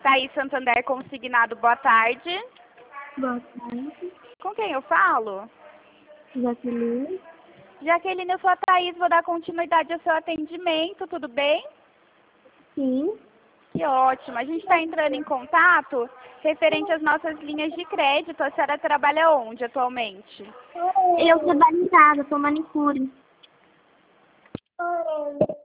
Thaís Santander Consignado, boa tarde. Boa tarde. Com quem eu falo? Jaqueline. Jaqueline, eu sou a Thaís, vou dar continuidade ao seu atendimento, tudo bem? Sim. Que ótimo. A gente está entrando em contato referente às nossas linhas de crédito. A senhora trabalha onde atualmente? Eu trabalho em casa, sou manicure.